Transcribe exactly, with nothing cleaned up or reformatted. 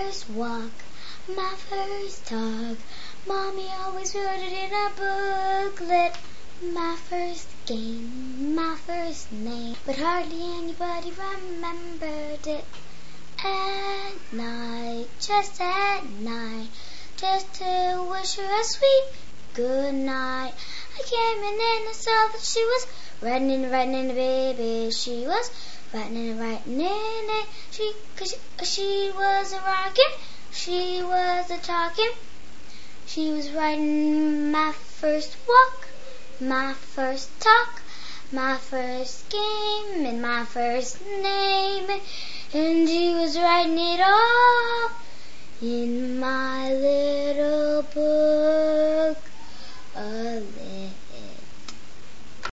first walk, my first talk. Mommy always wrote it in a booklet. My first game, my first name, but hardly anybody remembered it. At night, just at night, just to wish her a sweet good night. I came in and I saw that she was writing and writing in the baby. She was writing and writing in it. She, cause she, she was a rockin', she was a talking. She was writing my first walk, my first talk, my first game, and my first name. And she was writing it all in my little book.